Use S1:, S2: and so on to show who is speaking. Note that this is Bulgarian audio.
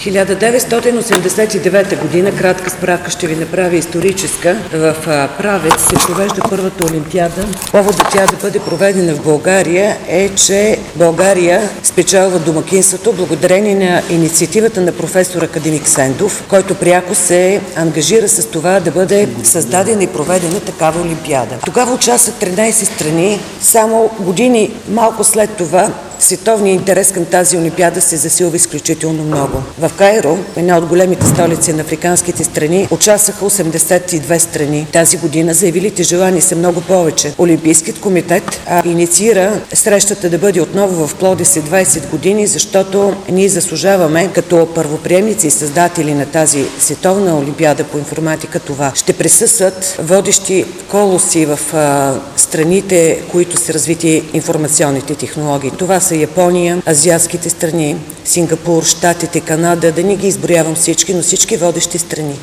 S1: 1989 година, кратка справка ще ви направя историческа, в Правец се провежда първата олимпиада. Поводът тя да бъде проведена в България е, че България спечелва домакинството благодарение на инициативата на професор академик Сендов, който пряко се ангажира с това да бъде създадена и проведена такава олимпиада. Тогава участват 13 страни. Само години малко след това световният интерес към тази олимпиада се засилва изключително много. В Кайро, една от големите столици на африканските страни, участваха 82 страни. Тази година заявилите желания са много повече. Олимпийският комитет инициира срещата да бъде отново в Пловдив след 20 години, защото ние заслужаваме като първоприемници и създатели на тази световна олимпиада по информатика това. Ще присъстват водещи колоси в страните, които са развити информационните технологии. Това са Япония, азиатските страни, Сингапур, Щатите, Канада, да не ги изброявам всички, но всички водещи страни.